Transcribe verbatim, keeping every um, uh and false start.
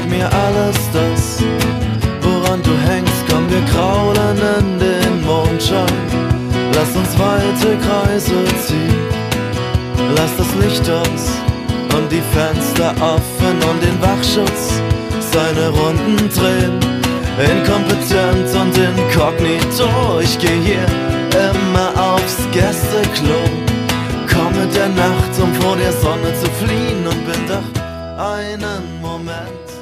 Zeig mir alles das, woran du hängst. Komm, wir kraulen in den Mondschein. Lass uns weite Kreise ziehen. Lass das Licht aus und die Fenster offen und den Wachschutz seine Runden drehen. Inkompetent und inkognito, ich geh hier immer aufs Gästeklo. Komm mit der Nacht, um vor der Sonne zu fliehen, und bin doch einen Moment